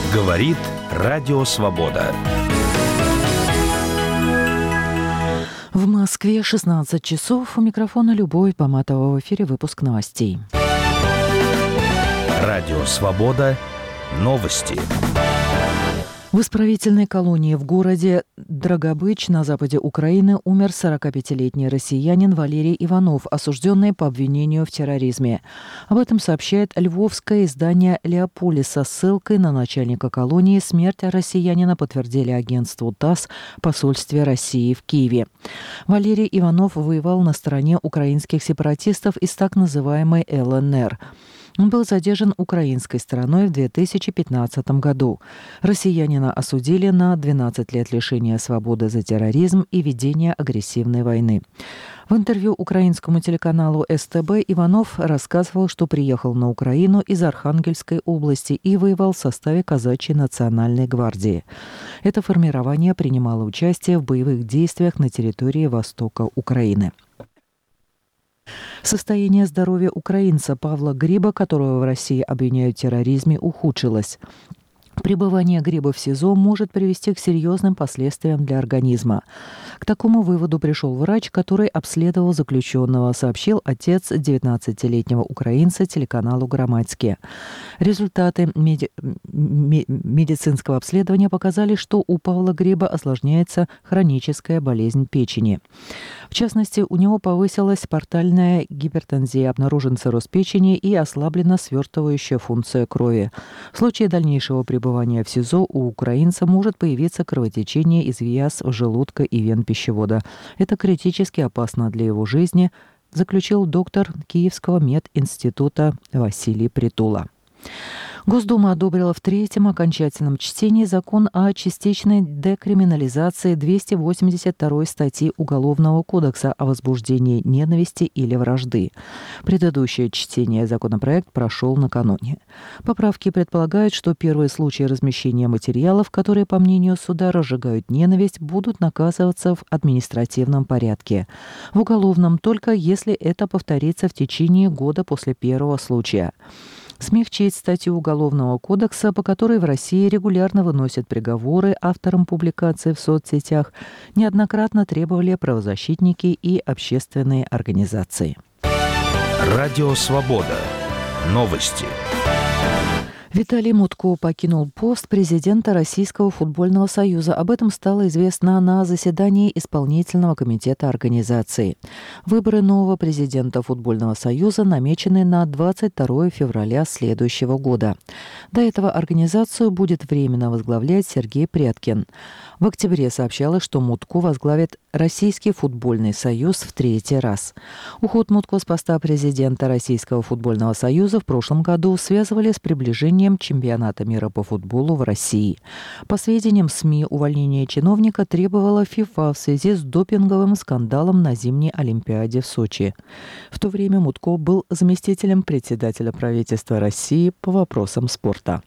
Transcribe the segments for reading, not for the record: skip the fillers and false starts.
Говорит Радио Свобода. В Москве 16 часов. У микрофона Любовь Поматова. В эфире выпуск новостей. Радио Свобода. Новости. В исправительной колонии в городе Драгобыч на западе Украины умер 45-летний россиянин Валерий Иванов, осужденный по обвинению в терроризме. Об этом сообщает львовское издание «Леополис» со ссылкой на начальника колонии. Смерть россиянина подтвердили агентству ТАСС в посольстве России в Киеве. Валерий Иванов воевал на стороне украинских сепаратистов из так называемой ЛНР. Он был задержан украинской стороной в 2015 году. Россиянина осудили на 12 лет лишения свободы за терроризм и ведение агрессивной войны. В интервью украинскому телеканалу СТБ Иванов рассказывал, что приехал на Украину из Архангельской области и воевал в составе Казачьей национальной гвардии. Это формирование принимало участие в боевых действиях на территории востока Украины. Состояние здоровья украинца Павла Гриба, которого в России обвиняют в терроризме, ухудшилось. Пребывание Гриба в СИЗО может привести к серьезным последствиям для организма. К такому выводу пришел врач, который обследовал заключенного, сообщил отец 19-летнего украинца телеканалу «Громадське». Результаты медицинского обследования показали, что у Павла Гриба осложняется хроническая болезнь печени. В частности, у него повысилась портальная гипертензия, обнаружен цирроз печени и ослаблена свертывающая функция крови. В случае дальнейшего пребывания в СИЗО у украинца может появиться кровотечение из язв желудка и вен пищевода. Это критически опасно для его жизни, заключил доктор Киевского мединститута Василий Притула. Госдума одобрила в третьем окончательном чтении закон о частичной декриминализации 282 статьи Уголовного кодекса о возбуждении ненависти или вражды. Предыдущее чтение законопроект прошел накануне. Поправки предполагают, что первые случаи размещения материалов, которые, по мнению суда, разжигают ненависть, будут наказываться в административном порядке. В уголовном только если это повторится в течение года после первого случая. Смягчить статью Уголовного кодекса, по которой в России регулярно выносят приговоры авторам публикаций в соцсетях, неоднократно требовали правозащитники и общественные организации. Радио Свобода. Новости. Виталий Мутко покинул пост президента Российского футбольного союза. Об этом стало известно на заседании исполнительного комитета организации. Выборы нового президента футбольного союза намечены на 22 февраля следующего года. До этого организацию будет временно возглавлять Сергей Пряткин. В октябре сообщалось, что Мутко возглавит Российский футбольный союз в третий раз. Уход Мутко с поста президента Российского футбольного союза в прошлом году связывали с приближением чемпионата мира по футболу в России. По сведениям СМИ, увольнение чиновника требовала ФИФА в связи с допинговым скандалом на зимней Олимпиаде в Сочи. В то время Мутко был заместителем председателя правительства России по вопросам спорта.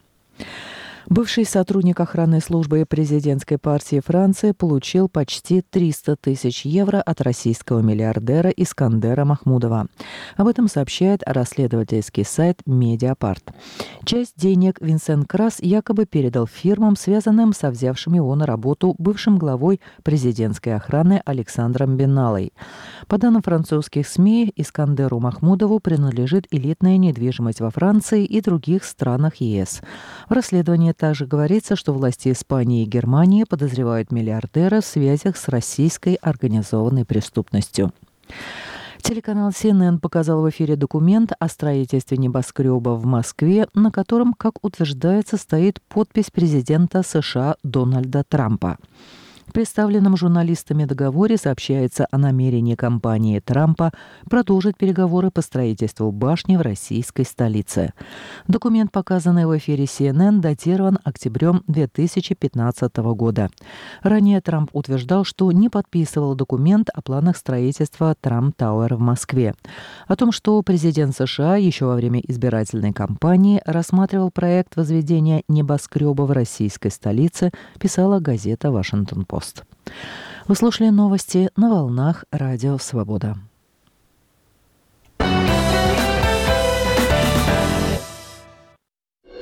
Бывший сотрудник охранной службы президентской партии Франции получил почти 300 тысяч евро от российского миллиардера Искандера Махмудова. Об этом сообщает расследовательский сайт «Медиапарт». Часть денег Винсент Крас якобы передал фирмам, связанным со взявшим его на работу бывшим главой президентской охраны Александром Беналой. По данным французских СМИ, Искандеру Махмудову принадлежит элитная недвижимость во Франции и других странах ЕС. В расследовании также говорится, что власти Испании и Германии подозревают миллиардера в связях с российской организованной преступностью. Телеканал CNN показал в эфире документ о строительстве небоскреба в Москве, на котором, как утверждается, стоит подпись президента США Дональда Трампа. В представленном журналистами договоре сообщается о намерении компании Трампа продолжить переговоры по строительству башни в российской столице. Документ, показанный в эфире CNN, датирован октябрем 2015 года. Ранее Трамп утверждал, что не подписывал документ о планах строительства Трамп Тауэр в Москве. О том, что президент США еще во время избирательной кампании рассматривал проект возведения небоскреба в российской столице, писала газета «Вашингтон-Пост». Вы слушали новости на волнах Радио Свобода.